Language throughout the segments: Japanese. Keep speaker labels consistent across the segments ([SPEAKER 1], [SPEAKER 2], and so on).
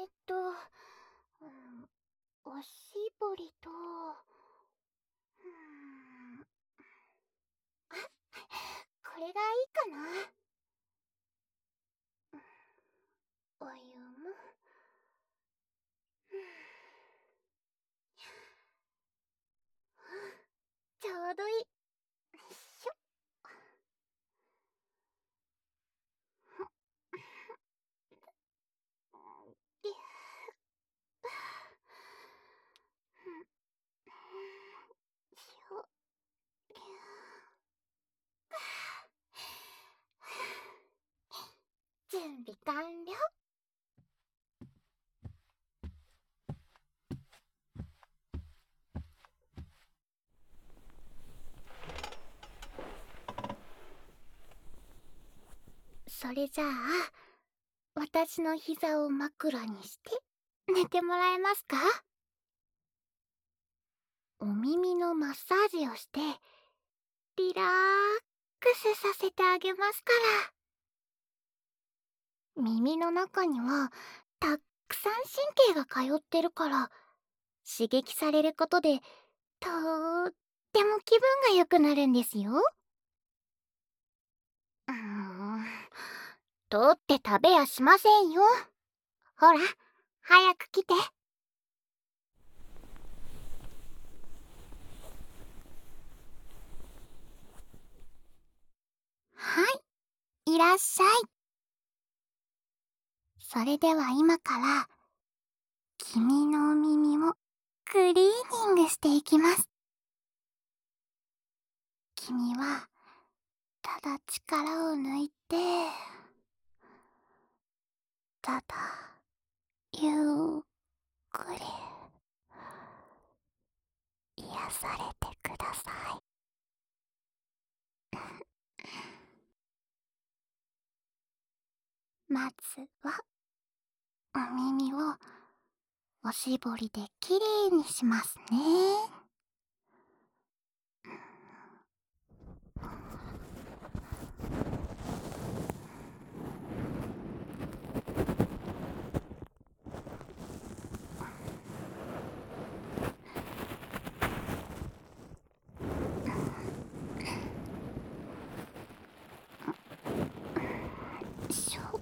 [SPEAKER 1] えっと、おしぼりと、これがいいかな。お湯も、ちょうどいい。しょ。りしょ。準備完了。それじゃあ、私の膝を枕にして寝てもらえますか？お耳のマッサージをしてリラックスさせてあげますから。耳の中にはたくさん神経が通ってるから、刺激されることでとっても気分が良くなるんですよ。取って食べやしませんよ。ほら、早く来て。はい、いらっしゃい。それでは今から君のお耳をクリーニングしていきます。君はただ力を抜いて、ただゆっくり癒されてください。まずはお耳をおしぼりできれいにしますね。しょ。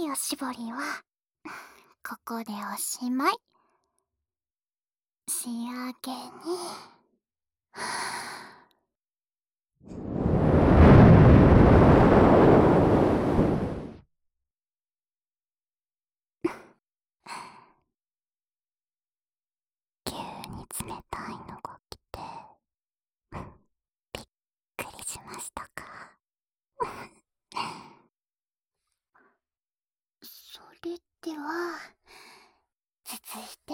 [SPEAKER 1] いおしぼりはここでおしまい。仕上げに急に冷たいのが来てびっくりしましたか？それでは続いて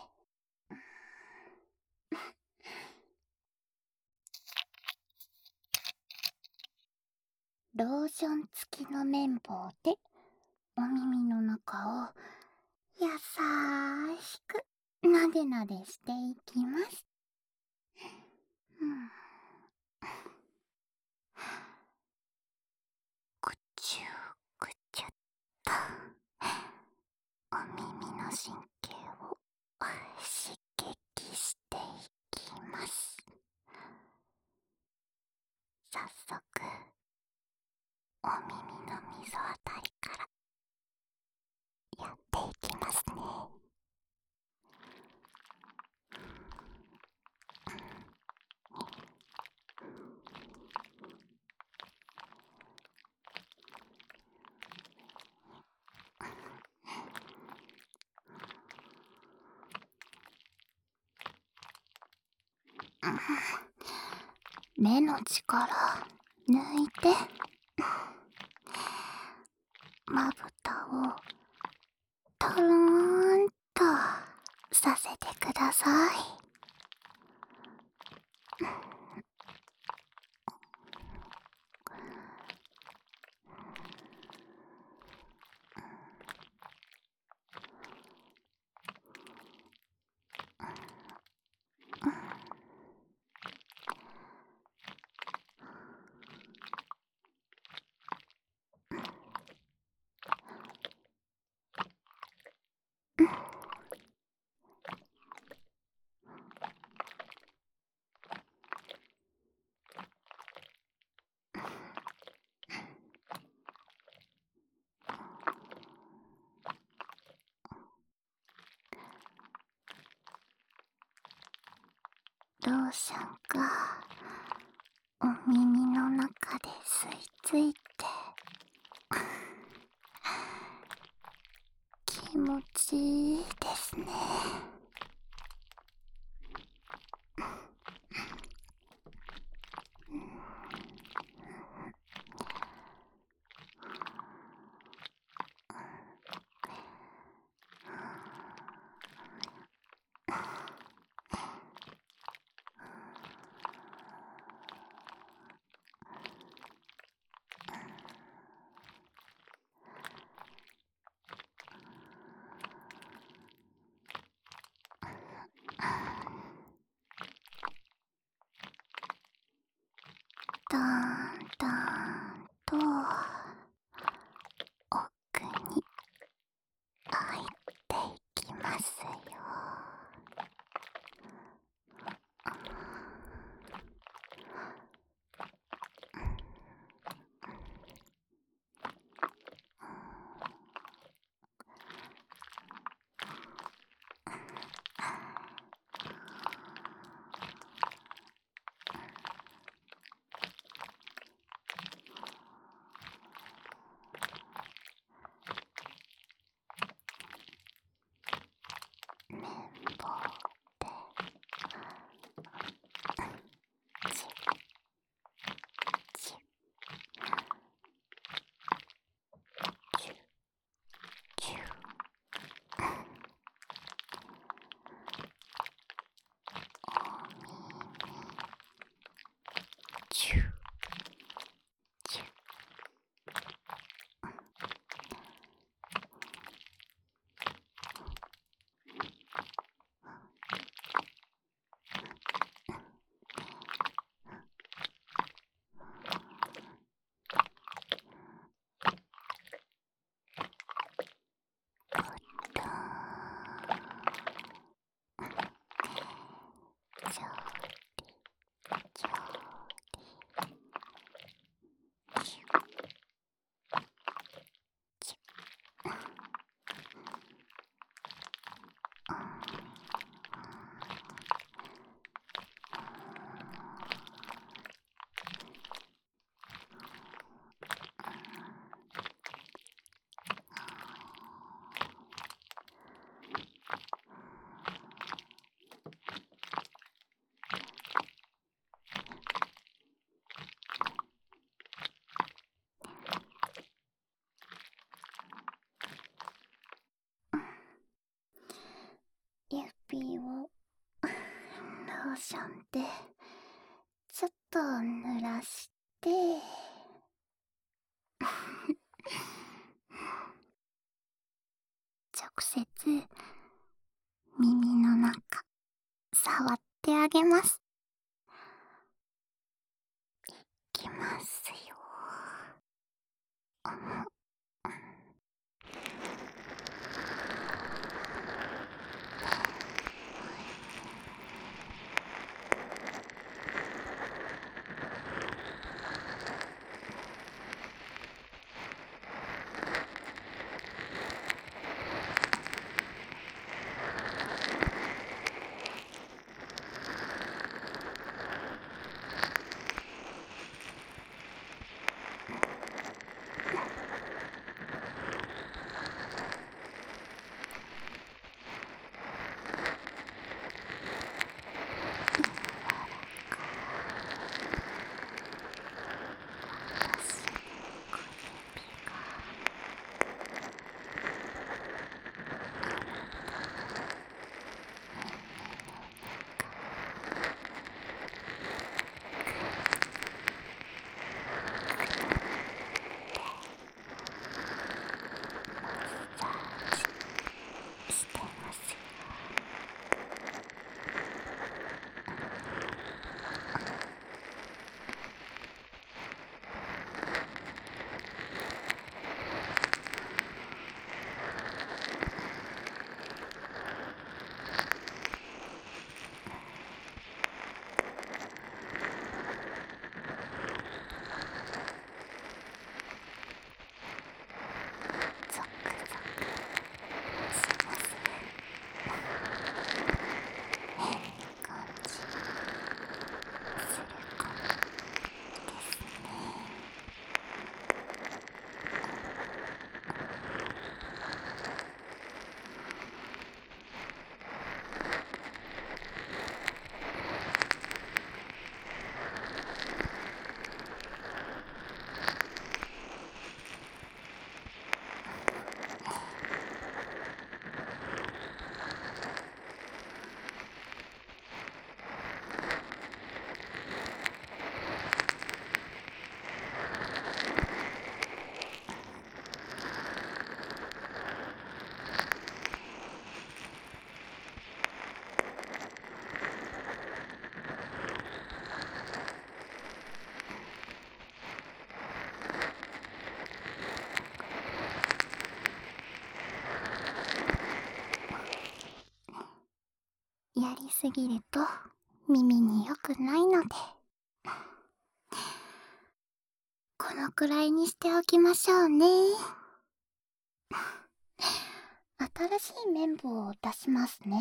[SPEAKER 1] ローション付きの綿棒でお耳の中を優しくなでなでしていきます。ぐちゅぐちゅっとお耳の神経を刺激していきます。早速お耳の溝あたりからやっていきますね。目の力抜いてまぶたをとろーんとさせてください。ローションがお耳の中で吸い付いて気持ちいいですね。だんだんと奥に入っていきますよ。 ーションでちょっと濡らして直接耳の中触ってあげます。いきますよ。してますよ。ゾクゾクします。変な感じするかもですね。やりすぎると耳に良くないので、このくらいにしておきましょうね。新しい綿棒を出しますね。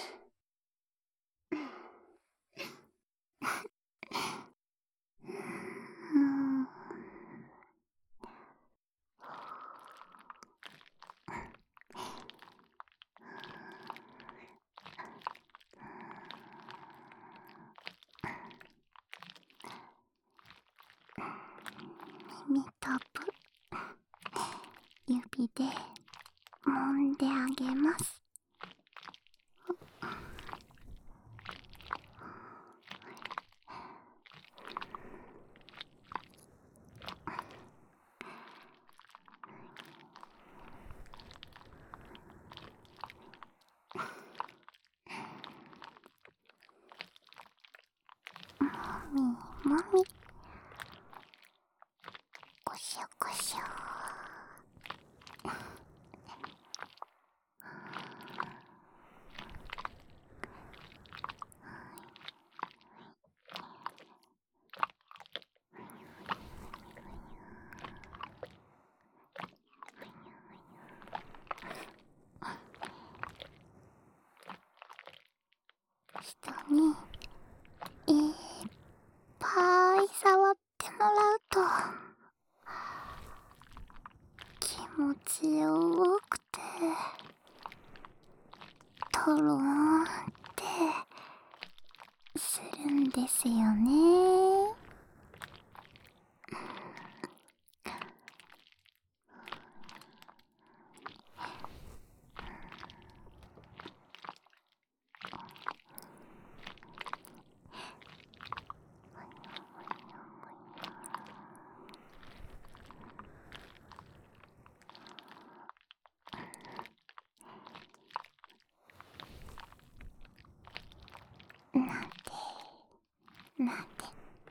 [SPEAKER 1] 耳たぶ指で揉んであげます。もみもみ、こしょこしょ。人にいっぱい触ってもらうと気持ちよくてとろーんってするんですよね。 なんて。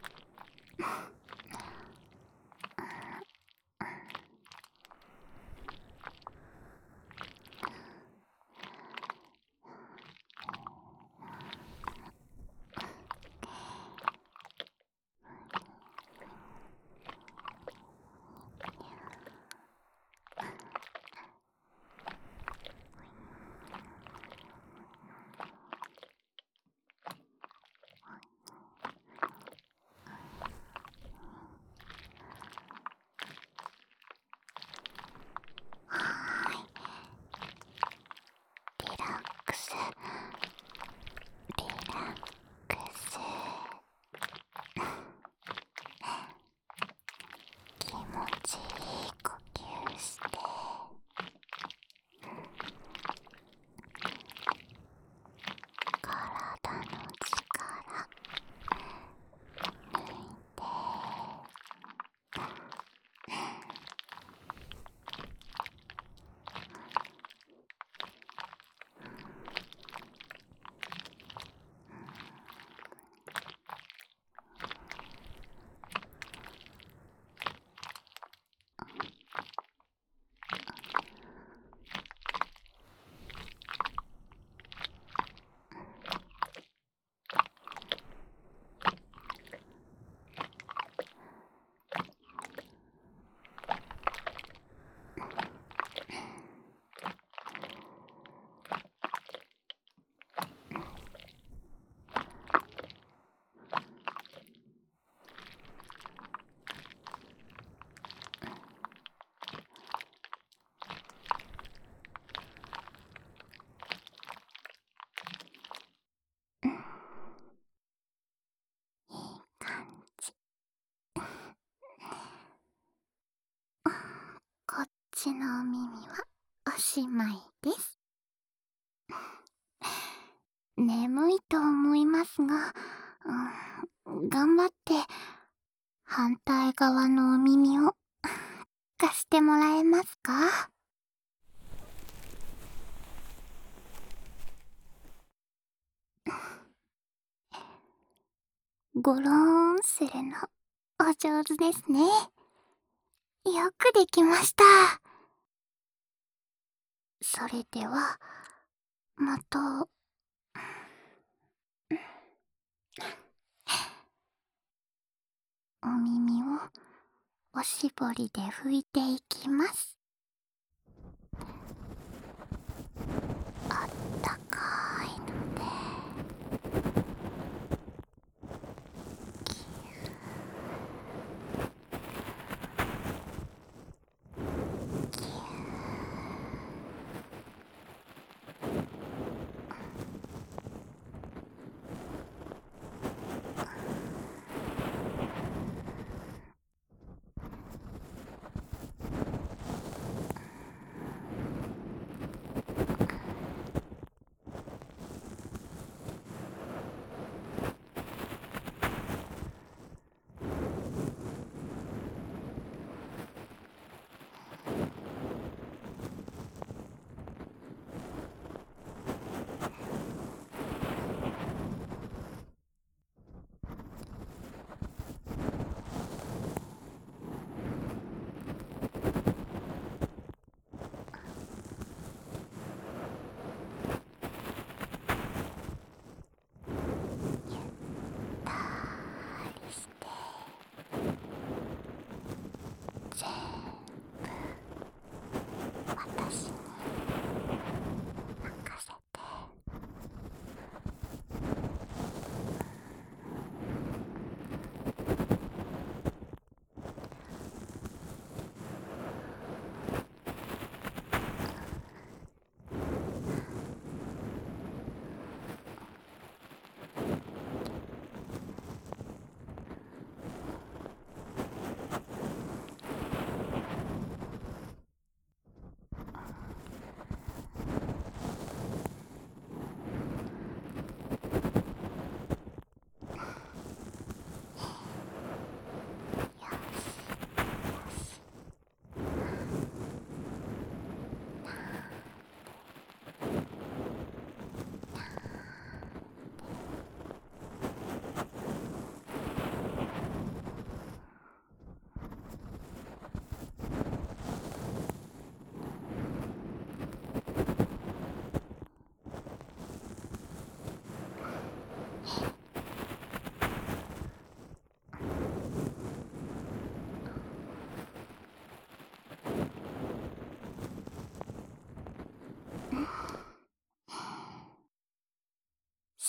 [SPEAKER 1] リラックス、リラックス。気持ちいい呼吸して、体の力抜いて、いい感じ。こっちのお耳はおしまいです。眠いと思いますが、頑張って反対側のお耳を貸してもらえますか？ゴローンするのお上手ですね。よくできました。それではまた。お耳をおしぼりで拭いていきます。あったかいので、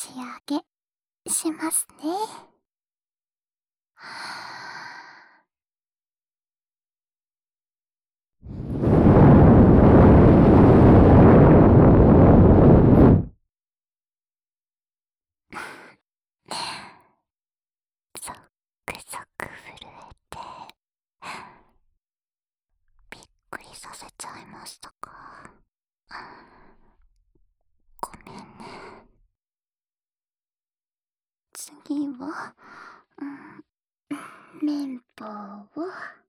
[SPEAKER 1] 仕上げしますね。ゾクゾク震えてびっくりさせちゃいましたか。ごめんね。次は、綿棒を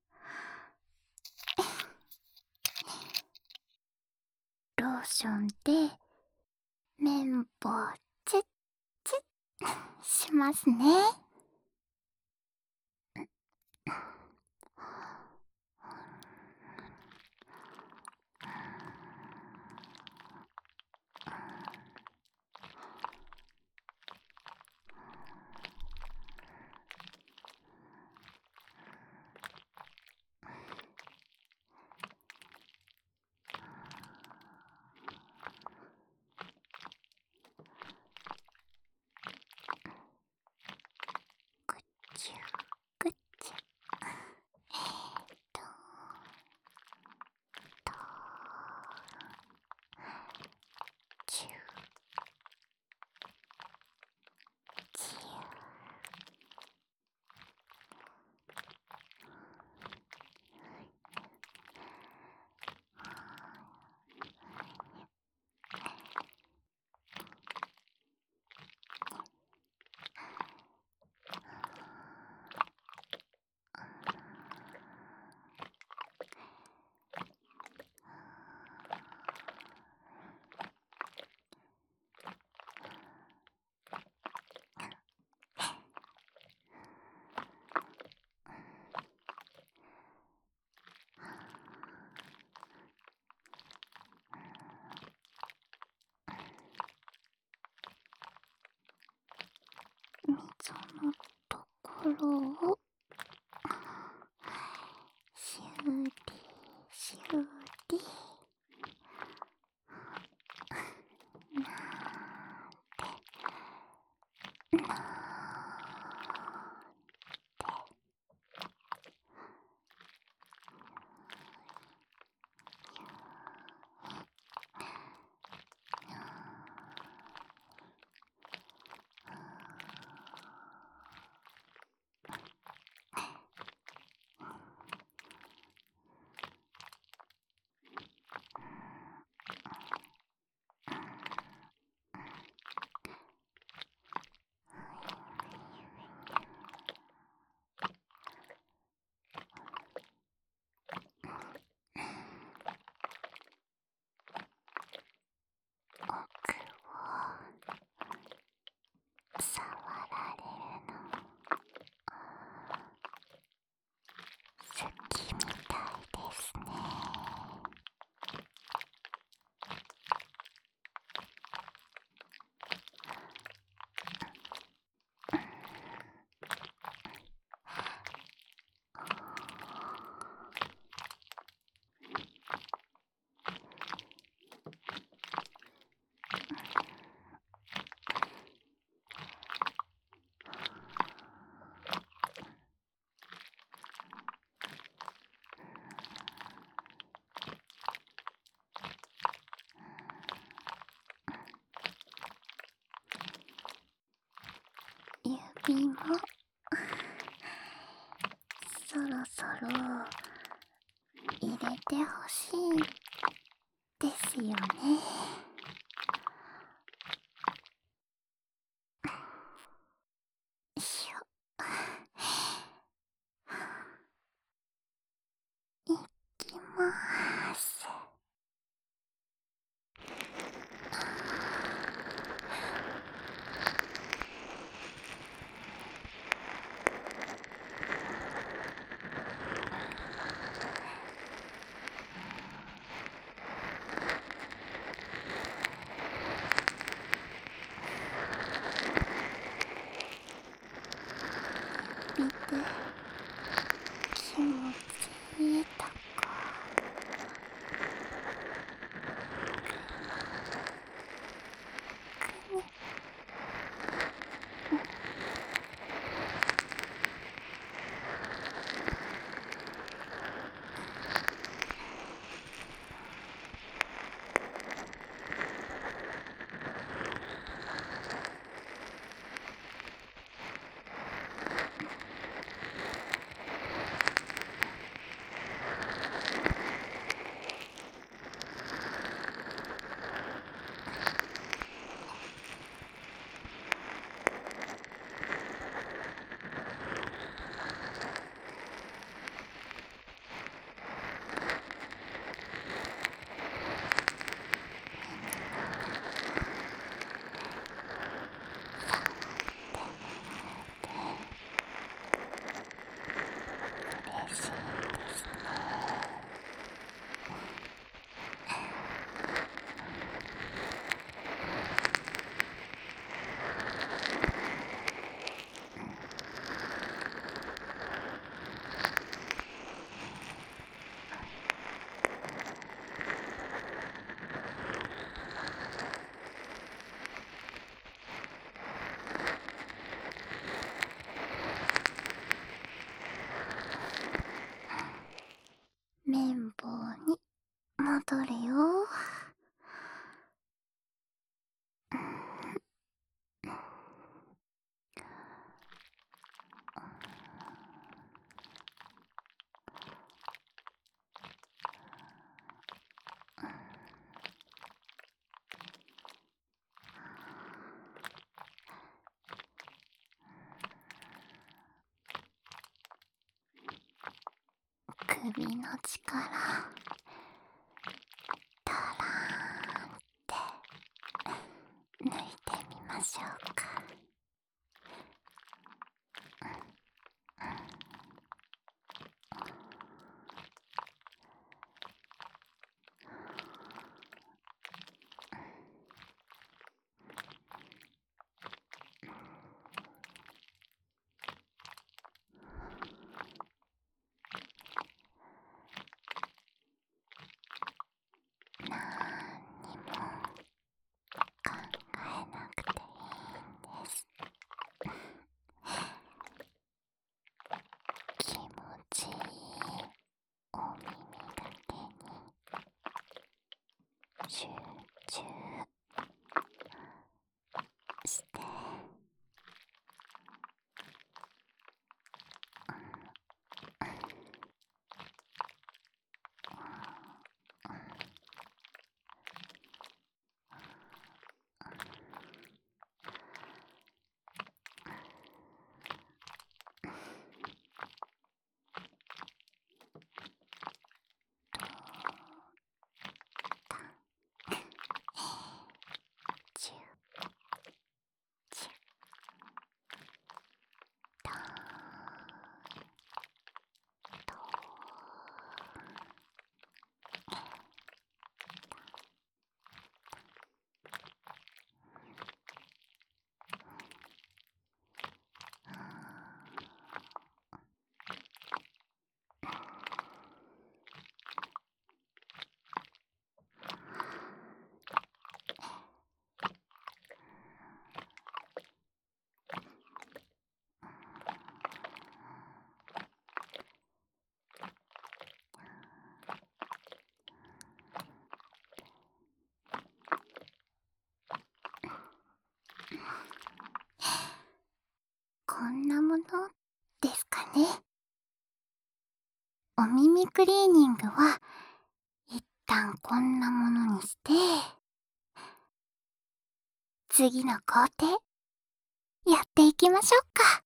[SPEAKER 1] ローションで綿棒チュッチュッしますね。ぐっちゅぐっちゅととちゅちゅ。溝のところをシューリシューリ奥を触られるの好きみたいですね。指もそろそろ入れてほしいですよね。しょいきます。 首の力たらーんって抜いてみましょうか。なんにも考えなくていいんです。気持ちいいお耳だけに集中して、チュッチュッととこんなものですかね。お耳クリーニングは一旦こんなものにして、次の工程やっていきましょうか。